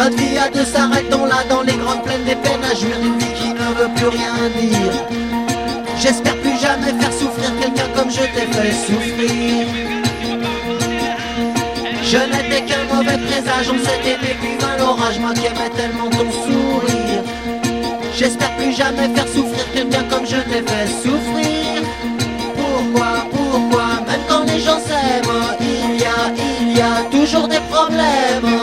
Notre vie a de s'arrêtons là dans les grandes plaines des peines à jouir d'une vie qui ne veut plus rien dire. J'espère plus jamais faire souffrir quelqu'un comme je t'ai fait souffrir. Je n'étais qu'un mauvais présage, on s'est aimé puis vint l'orage, moi qui aimais tellement ton sourire. J'espère plus jamais faire souffrir quelqu'un comme je t'ai fait souffrir. Pourquoi, même quand les gens s'aiment, il y a toujours des problèmes.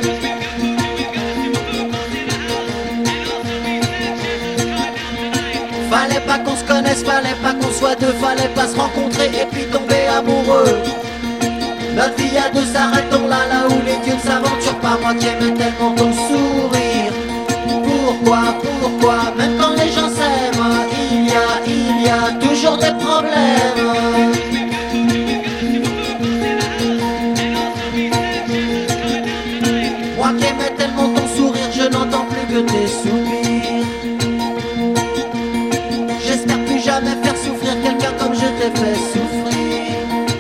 Fallait pas qu'on se connaisse, fallait pas qu'on soit deux, fallait pas se rencontrer et puis tomber amoureux. Notre vie a de s'arrêtons là où les dieux ne s'aventurent pas, moi qui aimais tellement ton sourire. Pourquoi, même quand les gens s'aiment, il y a toujours des problèmes. Moi qui aimais tellement ton sourire, je n'entends plus que tes soupirs. J'espère plus jamais faire souffrir quelqu'un comme je t'ai fait souffrir.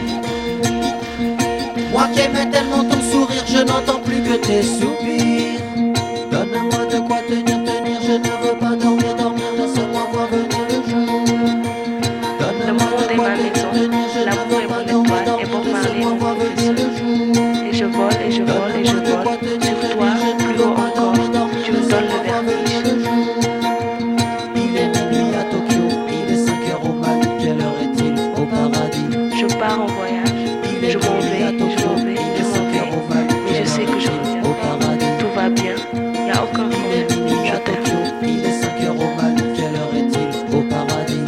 Moi qui aimais tellement ton sourire, je n'entends plus que tes soupirs. Donne-moi de quoi tenir, je ne veux pas dormir, laisse-moi voir venir le jour. Donne-moi de quoi tenir, je ne veux pas dormir, laisse-moi voir venir le jour. Et je vole, et je vole, et je vole, sur toi, plus haut encore, tu me donnes le vertige. Il est minuit à Tokyo, il est 5 heures au mat, quelle heure est-il au paradis? Je pars en voyage, je m'en vais, mais je sais que je reviendrai. Tout va bien, y a aucun problème, je t'aime. Il est 5 heures au mat, quelle heure est-il au paradis?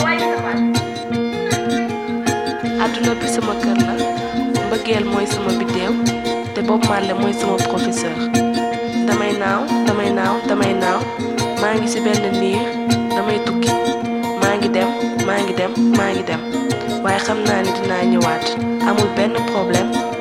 Adduna bi sama kër la, mbëggeel mooy sama biddéew, te Bob Marley mooy sama professeur. Damay naaw, maa ngi ci benn niir, damay tukki, maa ngi dem, waaye xam naa ni dinaa ñëwaat, amul benn problème.